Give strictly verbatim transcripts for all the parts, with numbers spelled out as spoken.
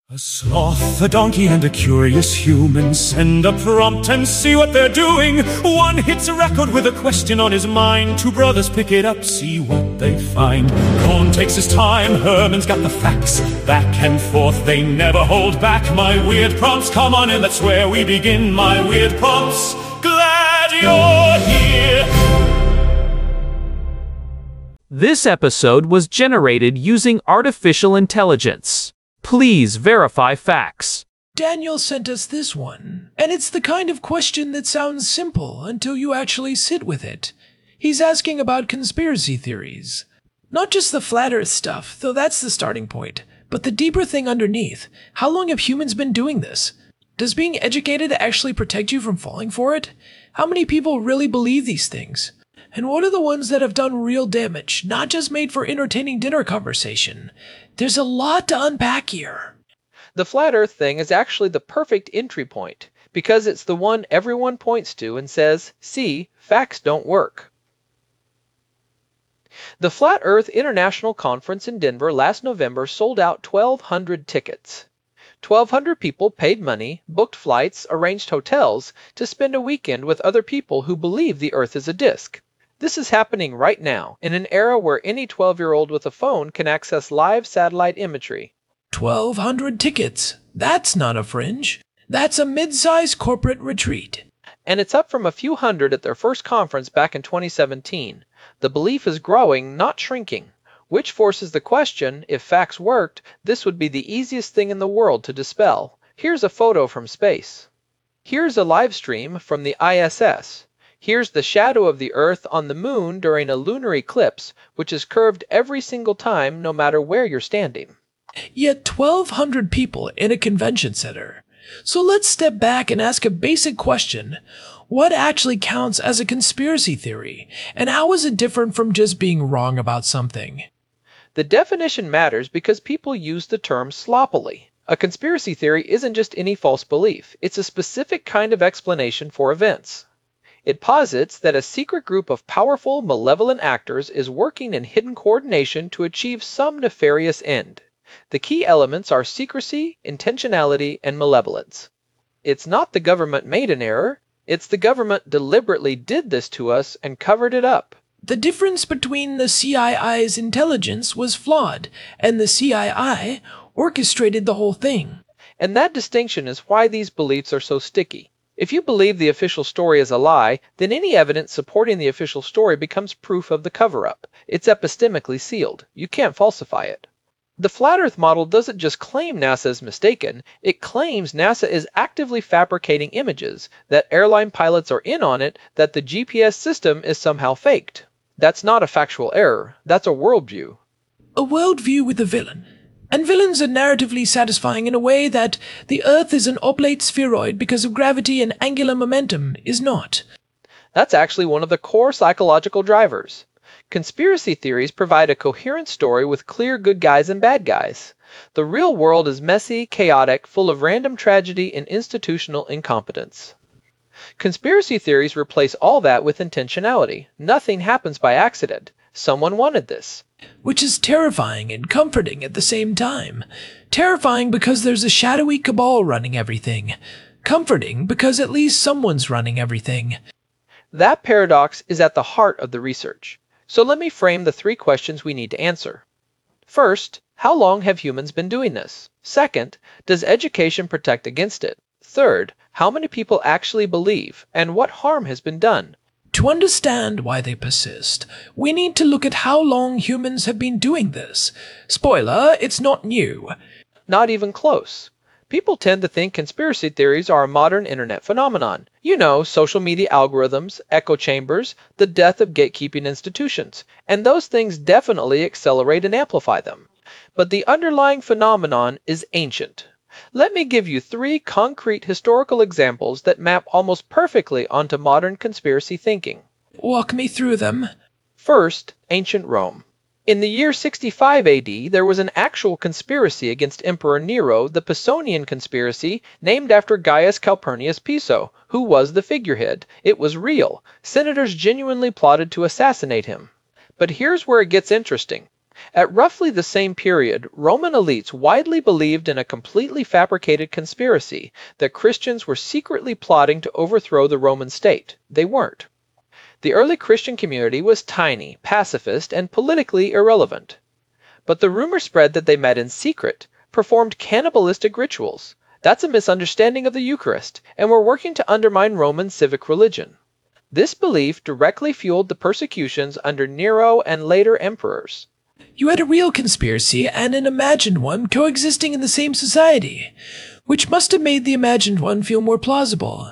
A sloth, a donkey, and a curious human send a prompt and see what they're doing. One hits a record with a question on his mind. Two brothers pick it up, see what they find. Cohn takes his time, Herman's got the facts. Back and forth, they never hold back. My weird prompts, come on in, that's where we begin. My weird prompts, glad you're here. This episode was generated using artificial intelligence. Please verify facts. Daniel sent us this one, and it's the kind of question that sounds simple until you actually sit with it. He's asking about conspiracy theories. Not just the flat earth stuff, though that's the starting point, but the deeper thing underneath. How long have humans been doing this? Does being educated actually protect you from falling for it? How many people really believe these things? And what are the ones that have done real damage, not just made for entertaining dinner conversation? There's a lot to unpack here. The flat earth thing is actually the perfect entry point, because it's the one everyone points to and says, see, facts don't work. The Flat Earth International Conference in Denver last November sold out twelve hundred tickets. twelve hundred people paid money, booked flights, arranged hotels to spend a weekend with other people who believe the Earth is a disk. This is happening right now, in an era where any twelve-year-old with a phone can access live satellite imagery. twelve hundred tickets. That's not a fringe. That's a mid-sized corporate retreat. And it's up from a few hundred at their first conference back in twenty seventeen. The belief is growing, not shrinking. Which forces the question, if facts worked, this would be the easiest thing in the world to dispel. Here's a photo from space. Here's a live stream from the I S S. Here's the shadow of the Earth on the moon during a lunar eclipse, which is curved every single time, no matter where you're standing. Yet twelve hundred people in a convention center. So let's step back and ask a basic question. What actually counts as a conspiracy theory? And how is it different from just being wrong about something? The definition matters because people use the term sloppily. A conspiracy theory isn't just any false belief. It's a specific kind of explanation for events. It posits that a secret group of powerful, malevolent actors is working in hidden coordination to achieve some nefarious end. The key elements are secrecy, intentionality, and malevolence. It's not the government made an error. It's the government deliberately did this to us and covered it up. The difference between the C I A's intelligence was flawed, and the C I A orchestrated the whole thing. And that distinction is why these beliefs are so sticky. If you believe the official story is a lie, then any evidence supporting the official story becomes proof of the cover-up. It's epistemically sealed. You can't falsify it. The Flat Earth model doesn't just claim NASA is mistaken, it claims NASA is actively fabricating images, that airline pilots are in on it, that the G P S system is somehow faked. That's not a factual error, that's a worldview. A worldview with a villain. And villains are narratively satisfying in a way that the Earth is an oblate spheroid because of gravity and angular momentum is not. That's actually one of the core psychological drivers. Conspiracy theories provide a coherent story with clear good guys and bad guys. The real world is messy, chaotic, full of random tragedy and institutional incompetence. Conspiracy theories replace all that with intentionality. Nothing happens by accident. Someone wanted this. Which is terrifying and comforting at the same time. Terrifying because there's a shadowy cabal running everything. Comforting because at least someone's running everything. That paradox is at the heart of the research. So let me frame the three questions we need to answer. First, how long have humans been doing this? Second, does education protect against it? Third, how many people actually believe, and what harm has been done? To understand why they persist, we need to look at how long humans have been doing this. Spoiler, it's not new. Not even close. People tend to think conspiracy theories are a modern internet phenomenon. You know, social media algorithms, echo chambers, the death of gatekeeping institutions. And those things definitely accelerate and amplify them. But the underlying phenomenon is ancient. Let me give you three concrete historical examples that map almost perfectly onto modern conspiracy thinking. Walk me through them. First, ancient Rome. In the year sixty-five A D, there was an actual conspiracy against Emperor Nero, the Pisonian conspiracy, named after Gaius Calpurnius Piso, who was the figurehead. It was real. Senators genuinely plotted to assassinate him. But here's where it gets interesting. At roughly the same period, Roman elites widely believed in a completely fabricated conspiracy that Christians were secretly plotting to overthrow the Roman state. They weren't. The early Christian community was tiny, pacifist, and politically irrelevant. But the rumor spread that they met in secret, performed cannibalistic rituals. That's a misunderstanding of the Eucharist, and were working to undermine Roman civic religion. This belief directly fueled the persecutions under Nero and later emperors. You had a real conspiracy and an imagined one coexisting in the same society, which must have made the imagined one feel more plausible.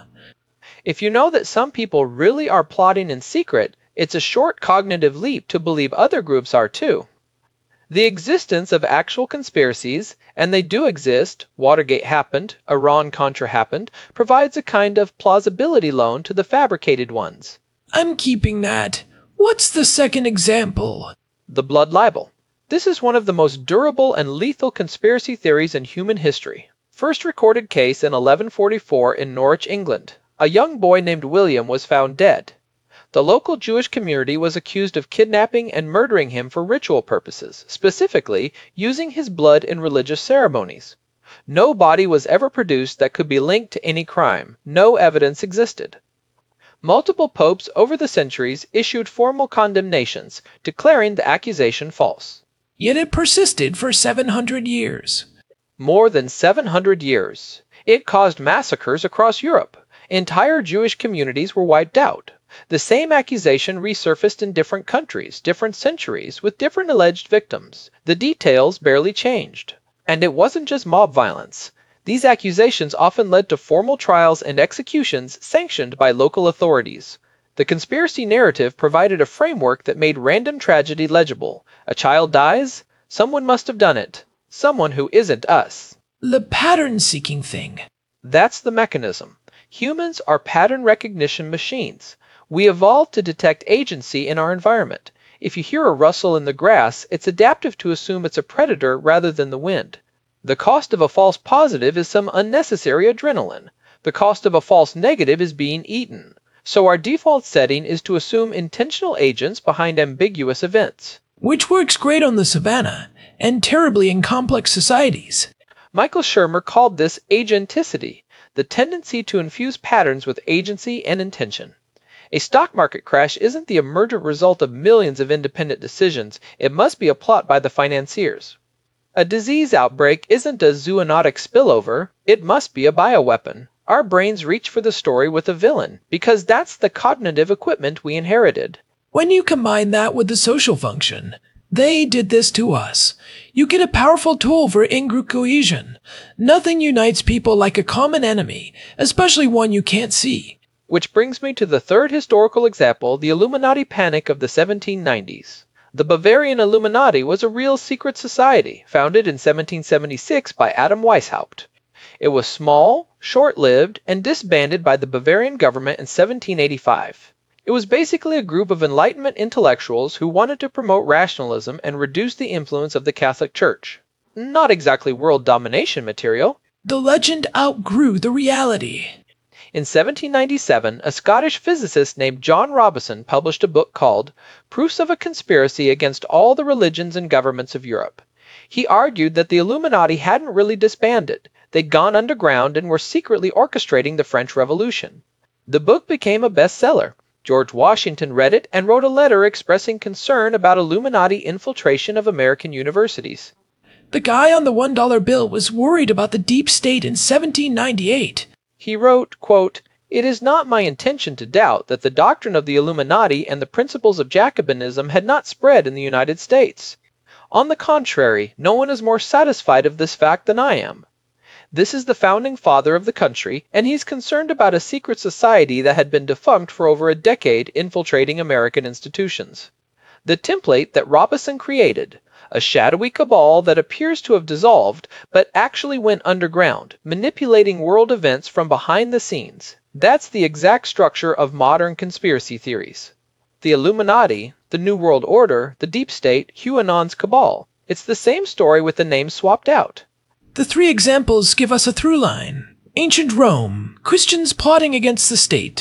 If you know that some people really are plotting in secret, it's a short cognitive leap to believe other groups are too. The existence of actual conspiracies, and they do exist, Watergate happened, Iran-Contra happened, provides a kind of plausibility loan to the fabricated ones. I'm keeping that. What's the second example? The blood libel. This is one of the most durable and lethal conspiracy theories in human history. First recorded case in eleven forty-four in Norwich, England. A young boy named William was found dead. The local Jewish community was accused of kidnapping and murdering him for ritual purposes, specifically using his blood in religious ceremonies. No body was ever produced that could be linked to any crime. No evidence existed. Multiple popes over the centuries issued formal condemnations, declaring the accusation false. Yet it persisted for seven hundred years. More than seven hundred years. It caused massacres across Europe. Entire Jewish communities were wiped out. The same accusation resurfaced in different countries, different centuries, with different alleged victims. The details barely changed. And it wasn't just mob violence. These accusations often led to formal trials and executions sanctioned by local authorities. The conspiracy narrative provided a framework that made random tragedy legible. A child dies? Someone must have done it. Someone who isn't us. The pattern-seeking thing. That's the mechanism. Humans are pattern recognition machines. We evolved to detect agency in our environment. If you hear a rustle in the grass, it's adaptive to assume it's a predator rather than the wind. The cost of a false positive is some unnecessary adrenaline. The cost of a false negative is being eaten. So our default setting is to assume intentional agents behind ambiguous events. Which works great on the savannah, and terribly in complex societies. Michael Shermer called this agenticity, the tendency to infuse patterns with agency and intention. A stock market crash isn't the emergent result of millions of independent decisions. It must be a plot by the financiers. A disease outbreak isn't a zoonotic spillover. It must be a bioweapon. Our brains reach for the story with a villain, because that's the cognitive equipment we inherited. When you combine that with the social function, they did this to us. You get a powerful tool for in-group cohesion. Nothing unites people like a common enemy, especially one you can't see. Which brings me to the third historical example, the Illuminati panic of the seventeen nineties. The Bavarian Illuminati was a real secret society, founded in seventeen seventy-six by Adam Weishaupt. It was small, short-lived, and disbanded by the Bavarian government in seventeen eighty-five. It was basically a group of Enlightenment intellectuals who wanted to promote rationalism and reduce the influence of the Catholic Church. Not exactly world domination material. The legend outgrew the reality. In seventeen ninety-seven, a Scottish physicist named John Robison published a book called Proofs of a Conspiracy Against All the Religions and Governments of Europe. He argued that the Illuminati hadn't really disbanded. They'd gone underground and were secretly orchestrating the French Revolution. The book became a bestseller. George Washington read it and wrote a letter expressing concern about Illuminati infiltration of American universities. The guy on the one dollar bill was worried about the deep state in seventeen ninety-eight. He wrote, quote, "It is not my intention to doubt that the doctrine of the Illuminati and the principles of Jacobinism had not spread in the United States. On the contrary, no one is more satisfied of this fact than I am. This is the founding father of the country, and he's concerned about a secret society that had been defunct for over a decade infiltrating American institutions. The template that Robison created, a shadowy cabal that appears to have dissolved, but actually went underground, manipulating world events from behind the scenes. That's the exact structure of modern conspiracy theories. The Illuminati, the New World Order, the Deep State, QAnon's cabal. It's the same story with the names swapped out. The three examples give us a through line. Ancient Rome, Christians plotting against the state.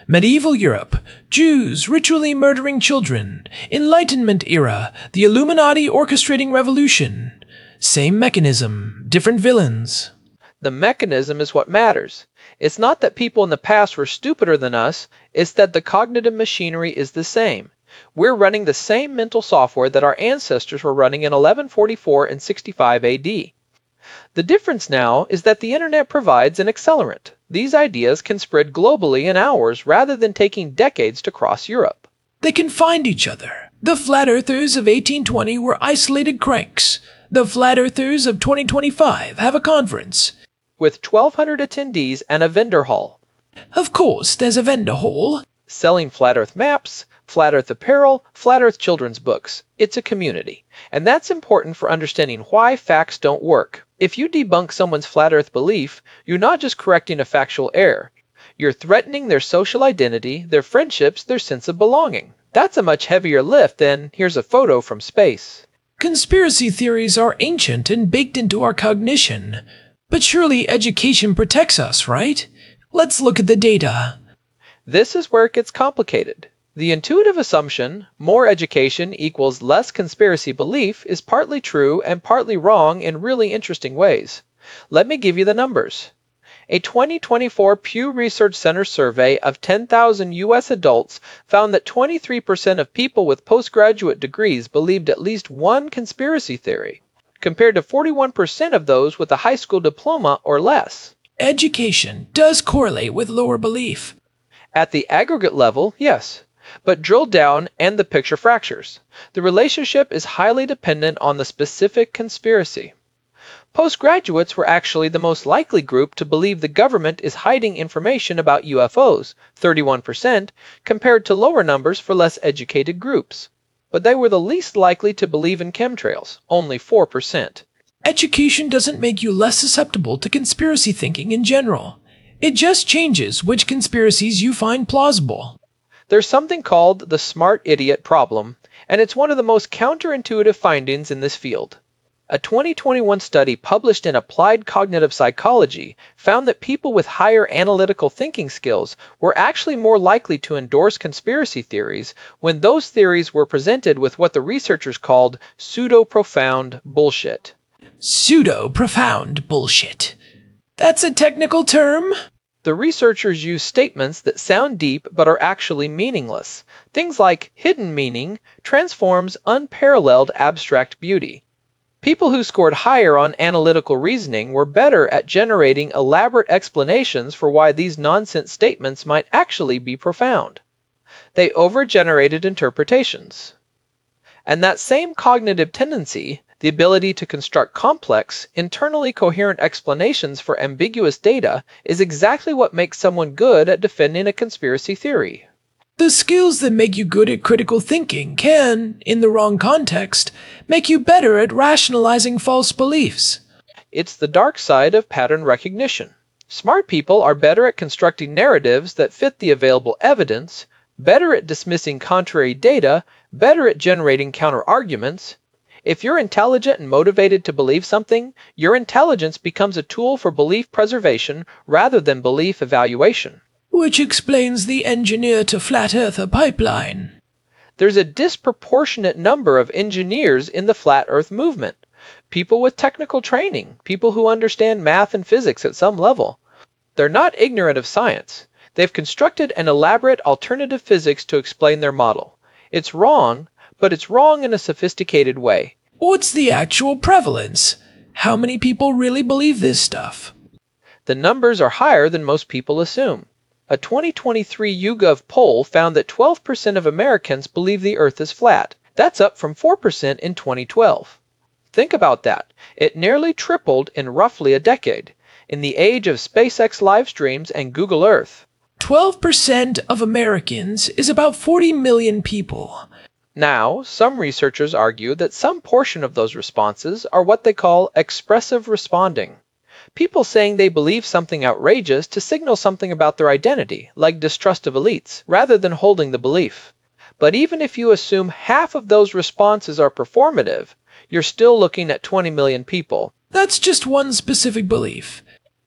Medieval Europe, Jews ritually murdering children. Enlightenment era, the Illuminati orchestrating revolution. Same mechanism, different villains. The mechanism is what matters. It's not that people in the past were stupider than us, it's that the cognitive machinery is the same. We're running the same mental software that our ancestors were running in eleven forty-four and sixty-five A D. The difference now is that the internet provides an accelerant. These ideas can spread globally in hours rather than taking decades to cross Europe. They can find each other. The flat earthers of eighteen twenty were isolated cranks. The flat earthers of twenty twenty-five have a conference. With twelve hundred attendees and a vendor hall. Of course, there's a vendor hall. Selling flat earth maps, flat earth apparel, flat earth children's books. It's a community. And that's important for understanding why facts don't work. If you debunk someone's flat earth belief, you're not just correcting a factual error. You're threatening their social identity, their friendships, their sense of belonging. That's a much heavier lift than, here's a photo from space. Conspiracy theories are ancient and baked into our cognition. But surely education protects us, right? Let's look at the data. This is where it gets complicated. The intuitive assumption, more education equals less conspiracy belief, is partly true and partly wrong in really interesting ways. Let me give you the numbers. A twenty twenty-four Pew Research Center survey of ten thousand U S adults found that twenty-three percent of people with postgraduate degrees believed at least one conspiracy theory, compared to forty-one percent of those with a high school diploma or less. Education does correlate with lower belief. At the aggregate level, yes. But drill down and the picture fractures. The relationship is highly dependent on the specific conspiracy. Postgraduates were actually the most likely group to believe the government is hiding information about U F Os, thirty-one percent, compared to lower numbers for less educated groups. But they were the least likely to believe in chemtrails, only four percent. Education doesn't make you less susceptible to conspiracy thinking in general. It just changes which conspiracies you find plausible. There's something called the smart idiot problem, and it's one of the most counterintuitive findings in this field. A twenty twenty-one study published in Applied Cognitive Psychology found that people with higher analytical thinking skills were actually more likely to endorse conspiracy theories when those theories were presented with what the researchers called pseudo-profound bullshit. Pseudo-profound bullshit. That's a technical term? The researchers use statements that sound deep but are actually meaningless. Things like hidden meaning transforms unparalleled abstract beauty. People who scored higher on analytical reasoning were better at generating elaborate explanations for why these nonsense statements might actually be profound. They over-generated interpretations. And that same cognitive tendency, the ability to construct complex, internally coherent explanations for ambiguous data, is exactly what makes someone good at defending a conspiracy theory. The skills that make you good at critical thinking can, in the wrong context, make you better at rationalizing false beliefs. It's the dark side of pattern recognition. Smart people are better at constructing narratives that fit the available evidence, better at dismissing contrary data, better at generating counter-arguments. If you're intelligent and motivated to believe something, your intelligence becomes a tool for belief preservation rather than belief evaluation. Which explains the engineer to flat earther pipeline. There's a disproportionate number of engineers in the flat earth movement. People with technical training, people who understand math and physics at some level. They're not ignorant of science. They've constructed an elaborate alternative physics to explain their model. It's wrong, but it's wrong in a sophisticated way. What's the actual prevalence? How many people really believe this stuff? The numbers are higher than most people assume. A twenty twenty-three YouGov poll found that twelve percent of Americans believe the Earth is flat. That's up from four percent in twenty twelve. Think about that. It nearly tripled in roughly a decade, in the age of SpaceX live streams and Google Earth. twelve percent of Americans is about forty million people. Now, some researchers argue that some portion of those responses are what they call expressive responding. People saying they believe something outrageous to signal something about their identity, like distrust of elites, rather than holding the belief. But even if you assume half of those responses are performative, you're still looking at twenty million people. That's just one specific belief.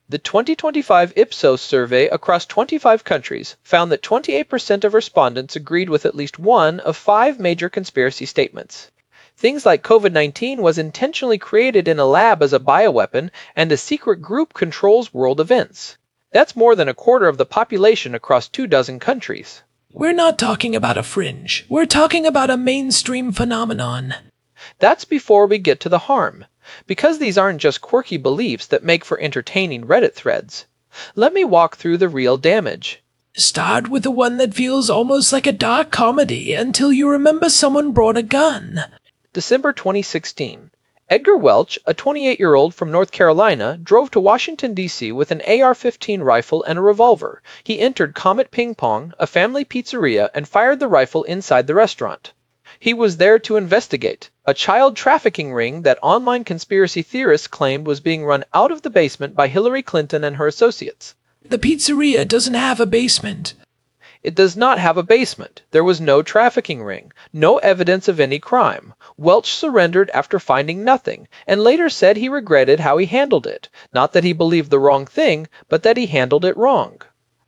The twenty twenty-five Ipsos survey across twenty-five countries found that twenty-eight percent of respondents agreed with at least one of five major conspiracy statements. Things like COVID nineteen was intentionally created in a lab as a bioweapon and a secret group controls world events. That's more than a quarter of the population across two dozen countries. We're not talking about a fringe. We're talking about a mainstream phenomenon. That's before we get to the harm, because these aren't just quirky beliefs that make for entertaining Reddit threads. Let me walk through the real damage. Start with the one that feels almost like a dark comedy until you remember someone brought a gun. December twenty sixteen. Edgar Welch, a twenty-eight-year-old from North Carolina, drove to Washington, D C with an A R fifteen rifle and a revolver. He entered Comet Ping Pong, a family pizzeria, and fired the rifle inside the restaurant. He was there to investigate a child trafficking ring that online conspiracy theorists claimed was being run out of the basement by Hillary Clinton and her associates. The pizzeria doesn't have a basement. It does not have a basement. There was no trafficking ring, no evidence of any crime. Welch surrendered after finding nothing, and later said he regretted how he handled it. Not that he believed the wrong thing, but that he handled it wrong.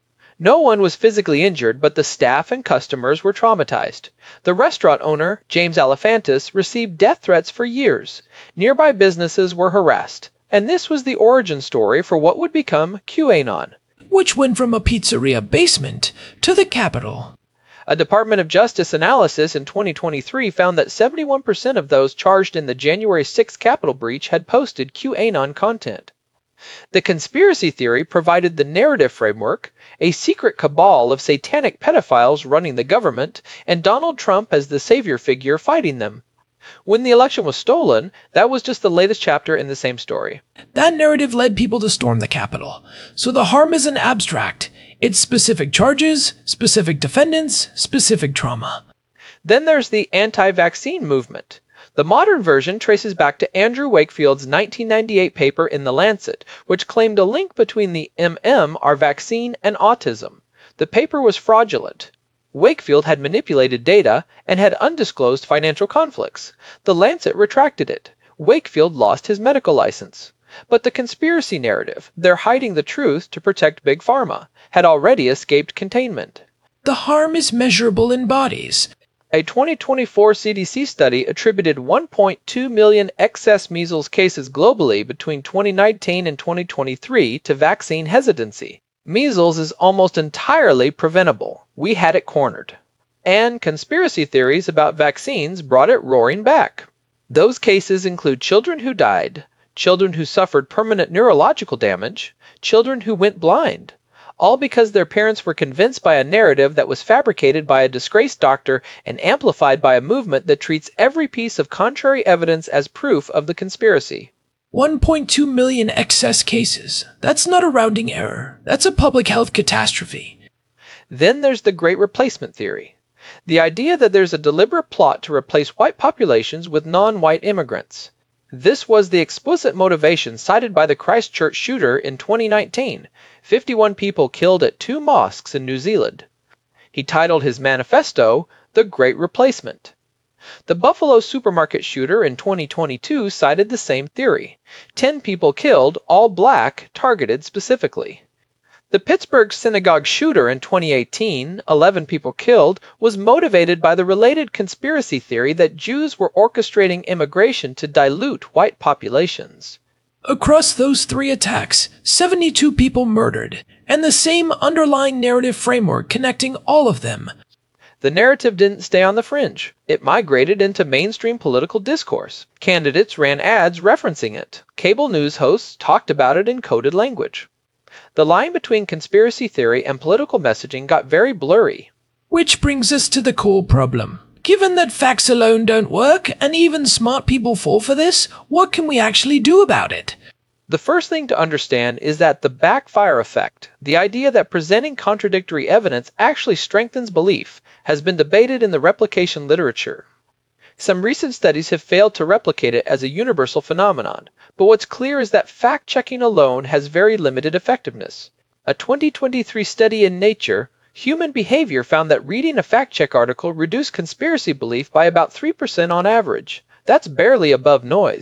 No one was physically injured, but the staff and customers were traumatized. The restaurant owner, James Alefantis, received death threats for years. Nearby businesses were harassed. And this was the origin story for what would become QAnon, which went from a pizzeria basement to the Capitol. A Department of Justice analysis in twenty twenty-three found that seventy-one percent of those charged in the January sixth Capitol breach had posted QAnon content. The conspiracy theory provided the narrative framework, a secret cabal of satanic pedophiles running the government, and Donald Trump as the savior figure fighting them. When the election was stolen, that was just the latest chapter in the same story. That narrative led people to storm the Capitol. So the harm isn't abstract. It's specific charges, specific defendants, specific trauma. Then there's the anti-vaccine movement. The modern version traces back to Andrew Wakefield's nineteen ninety-eight paper in The Lancet, which claimed a link between the M M R vaccine and autism. The paper was fraudulent. Wakefield had manipulated data and had undisclosed financial conflicts. The Lancet retracted it. Wakefield lost his medical license. But the conspiracy narrative, they're hiding the truth to protect Big Pharma, had already escaped containment. The harm is measurable in bodies. A twenty twenty-four C D C study attributed one point two million excess measles cases globally between twenty nineteen and twenty twenty-three to vaccine hesitancy. Measles is almost entirely preventable. We had it cornered. And conspiracy theories about vaccines brought it roaring back. Those cases include children who died, children who suffered permanent neurological damage, children who went blind, all because their parents were convinced by a narrative that was fabricated by a disgraced doctor and amplified by a movement that treats every piece of contrary evidence as proof of the conspiracy. one point two million excess cases. That's not a rounding error. That's a public health catastrophe. Then there's the Great Replacement theory. The idea that there's a deliberate plot to replace white populations with non-white immigrants. This was the explicit motivation cited by the Christchurch shooter in twenty nineteen, fifty-one people killed at two mosques in New Zealand. He titled his manifesto, The Great Replacement. The Buffalo supermarket shooter in twenty twenty-two cited the same theory. Ten people killed, all black, targeted specifically. The Pittsburgh synagogue shooter in twenty eighteen, eleven people killed, was motivated by the related conspiracy theory that Jews were orchestrating immigration to dilute white populations. Across those three attacks, seventy-two people murdered, and the same underlying narrative framework connecting all of them. The narrative didn't stay on the fringe. It migrated into mainstream political discourse. Candidates ran ads referencing it. Cable news hosts talked about it in coded language. The line between conspiracy theory and political messaging got very blurry. Which brings us to the core problem. Given that facts alone don't work, and even smart people fall for this, what can we actually do about it? The first thing to understand is that the backfire effect, the idea that presenting contradictory evidence actually strengthens belief, has been debated in the replication literature. Some recent studies have failed to replicate it as a universal phenomenon, but what's clear is that fact-checking alone has very limited effectiveness. A twenty twenty-three study in Nature, Human Behavior found that reading a fact-check article reduced conspiracy belief by about three percent on average. That's barely above noise.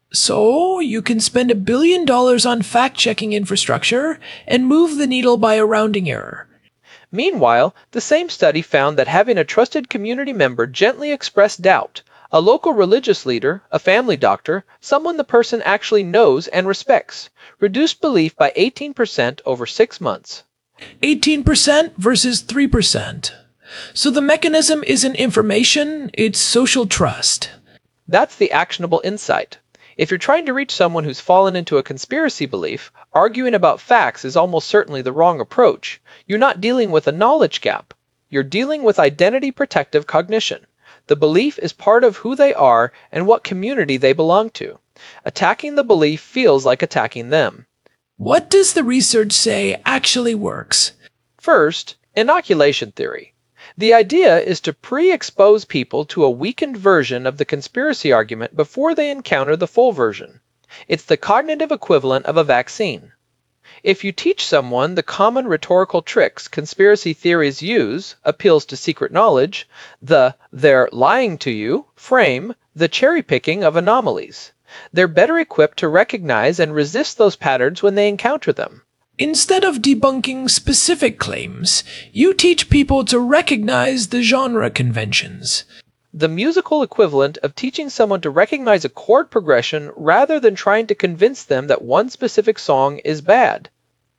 So, you can spend a billion dollars on fact-checking infrastructure and move the needle by a rounding error. Meanwhile, the same study found that having a trusted community member gently express doubt, a local religious leader, a family doctor, someone the person actually knows and respects, reduced belief by eighteen percent over six months. eighteen percent versus three percent. So the mechanism isn't information, it's social trust. That's the actionable insight. If you're trying to reach someone who's fallen into a conspiracy belief, arguing about facts is almost certainly the wrong approach. You're not dealing with a knowledge gap. You're dealing with identity protective cognition. The belief is part of who they are and what community they belong to. Attacking the belief feels like attacking them. What does the research say actually works? First, inoculation theory. The idea is to pre-expose people to a weakened version of the conspiracy argument before they encounter the full version. It's the cognitive equivalent of a vaccine. If you teach someone the common rhetorical tricks conspiracy theories use, appeals to secret knowledge, the "they're lying to you" frame, the cherry-picking of anomalies, they're better equipped to recognize and resist those patterns when they encounter them. Instead of debunking specific claims, you teach people to recognize the genre conventions. The musical equivalent of teaching someone to recognize a chord progression rather than trying to convince them that one specific song is bad.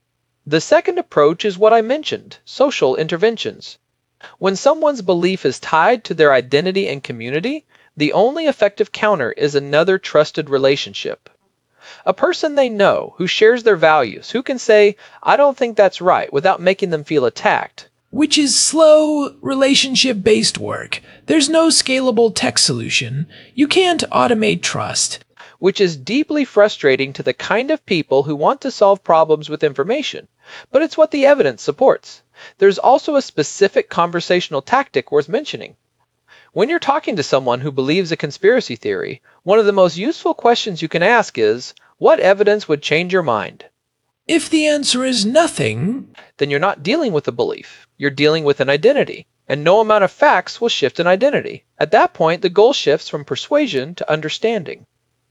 The second approach is what I mentioned, social interventions. When someone's belief is tied to their identity and community, the only effective counter is another trusted relationship. A person they know, who shares their values, who can say, "I don't think that's right," without making them feel attacked. Which is slow, relationship-based work. There's no scalable tech solution. You can't automate trust. Which is deeply frustrating to the kind of people who want to solve problems with information. But it's what the evidence supports. There's also a specific conversational tactic worth mentioning. When you're talking to someone who believes a conspiracy theory, one of the most useful questions you can ask is, what evidence would change your mind? If the answer is nothing, then you're not dealing with a belief. You're dealing with an identity. And no amount of facts will shift an identity. At that point, the goal shifts from persuasion to understanding.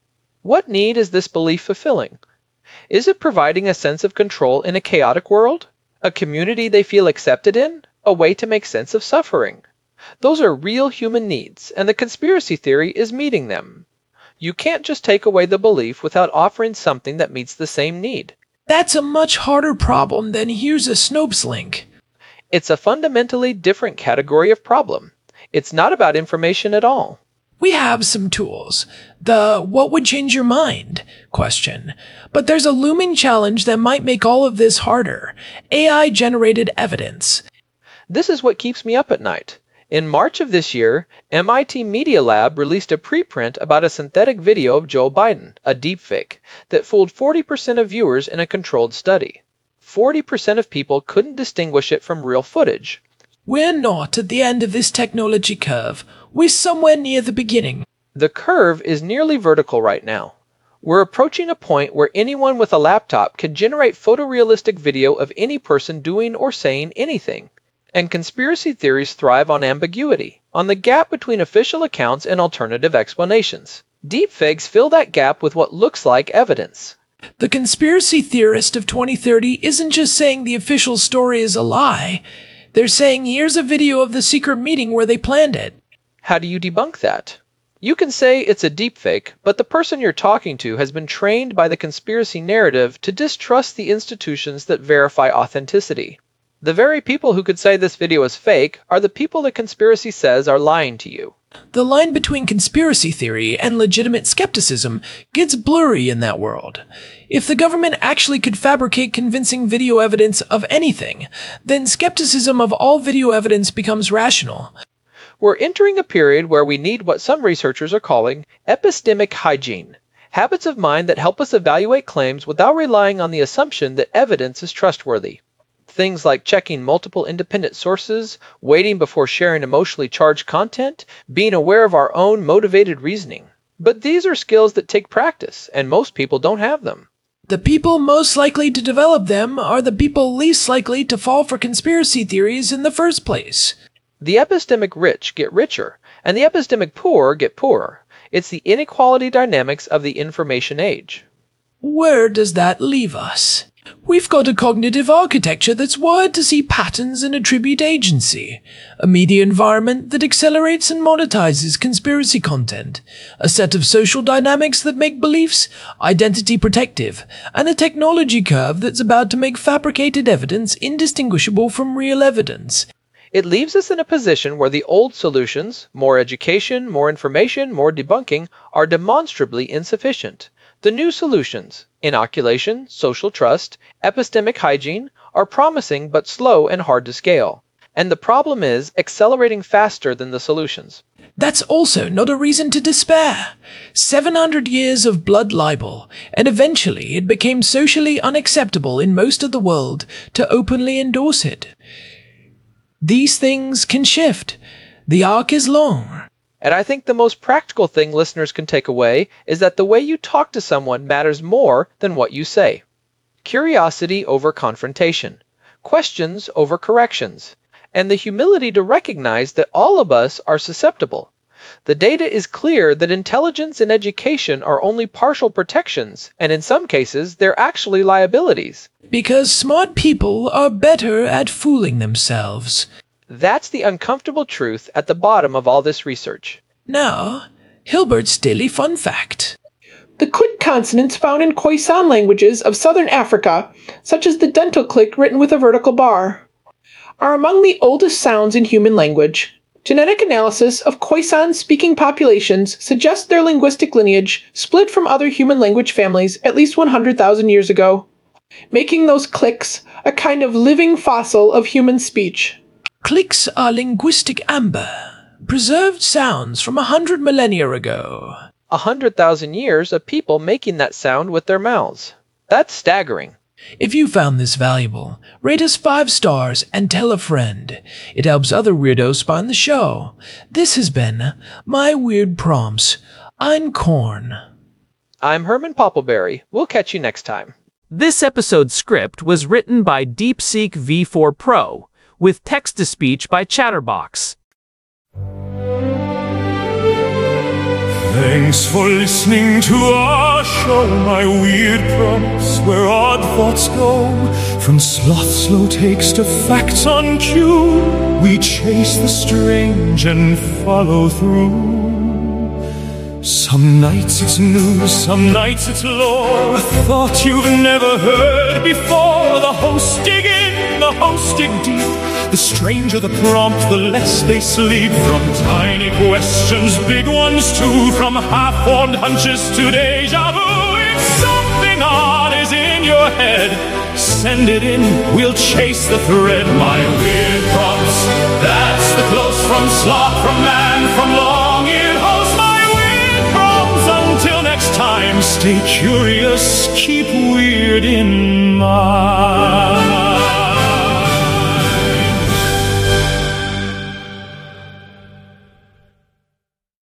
What need is this belief fulfilling? Is it providing a sense of control in a chaotic world? A community they feel accepted in? A way to make sense of suffering? Those are real human needs, and the conspiracy theory is meeting them. You can't just take away the belief without offering something that meets the same need. That's a much harder problem than here's a Snopes link. It's a fundamentally different category of problem. It's not about information at all. We have some tools. The "what would change your mind" question. But there's a looming challenge that might make all of this harder. A I-generated evidence. This is what keeps me up at night. In March of this year, M I T Media Lab released a preprint about a synthetic video of Joe Biden, a deepfake, that fooled forty percent of viewers in a controlled study. forty percent of people couldn't distinguish it from real footage. We're not at the end of this technology curve. We're somewhere near the beginning. The curve is nearly vertical right now. We're approaching a point where anyone with a laptop can generate photorealistic video of any person doing or saying anything. And conspiracy theories thrive on ambiguity, on the gap between official accounts and alternative explanations. Deepfakes fill that gap with what looks like evidence. The conspiracy theorist of twenty thirty isn't just saying the official story is a lie. They're saying here's a video of the secret meeting where they planned it. How do you debunk that? You can say it's a deepfake, but the person you're talking to has been trained by the conspiracy narrative to distrust the institutions that verify authenticity. The very people who could say this video is fake are the people the conspiracy says are lying to you. The line between conspiracy theory and legitimate skepticism gets blurry in that world. If the government actually could fabricate convincing video evidence of anything, then skepticism of all video evidence becomes rational. We're entering a period where we need what some researchers are calling epistemic hygiene, habits of mind that help us evaluate claims without relying on the assumption that evidence is trustworthy. Things like checking multiple independent sources, waiting before sharing emotionally charged content, being aware of our own motivated reasoning. But these are skills that take practice, and most people don't have them. The people most likely to develop them are the people least likely to fall for conspiracy theories in the first place. The epistemic rich get richer, and the epistemic poor get poorer. It's the inequality dynamics of the information age. Where does that leave us? We've got a cognitive architecture that's wired to see patterns and attribute agency, a media environment that accelerates and monetizes conspiracy content, a set of social dynamics that make beliefs identity protective, and a technology curve that's about to make fabricated evidence indistinguishable from real evidence. It leaves us in a position where the old solutions, more education, more information, more debunking, are demonstrably insufficient. The new solutions, inoculation, social trust, epistemic hygiene, are promising but slow and hard to scale. And the problem is accelerating faster than the solutions. That's also not a reason to despair. seven hundred years of blood libel, and eventually it became socially unacceptable in most of the world to openly endorse it. These things can shift. The arc is long. And I think the most practical thing listeners can take away is that the way you talk to someone matters more than what you say. Curiosity over confrontation, questions over corrections, and the humility to recognize that all of us are susceptible. The data is clear that intelligence and education are only partial protections, and in some cases, they're actually liabilities. Because smart people are better at fooling themselves. That's the uncomfortable truth at the bottom of all this research. Now, Hilbert's Daily Fun Fact. The click consonants found in Khoisan languages of southern Africa, such as the dental click written with a vertical bar, are among the oldest sounds in human language. Genetic analysis of Khoisan-speaking populations suggests their linguistic lineage split from other human language families at least one hundred thousand years ago, making those clicks a kind of living fossil of human speech. Clicks are linguistic amber, preserved sounds from a hundred millennia ago. A hundred thousand years of people making that sound with their mouths. That's staggering. If you found this valuable, rate us five stars and tell a friend. It helps other weirdos find the show. This has been My Weird Prompts. I'm Corn. I'm Herman Poppleberry. We'll catch you next time. This episode's script was written by DeepSeek V four Pro, with text-to-speech by Chatterbox. Thanks for listening to our show, My Weird Prompts, where odd thoughts go. From sloth slow takes to facts on cue, we chase the strange and follow through. Some nights it's news, some nights it's lore, a thought you've never heard before. The hosts dig in, the hosts dig deep. The stranger the prompt, the less they sleep. From tiny questions, big ones too, from half-formed hunches to deja vu. If something odd is in your head, send it in, we'll chase the thread. My Weird Prompts, that's the close from sloth, from man, from long-eared host. My Weird Prompts, until next time, stay curious, keep weird in mind.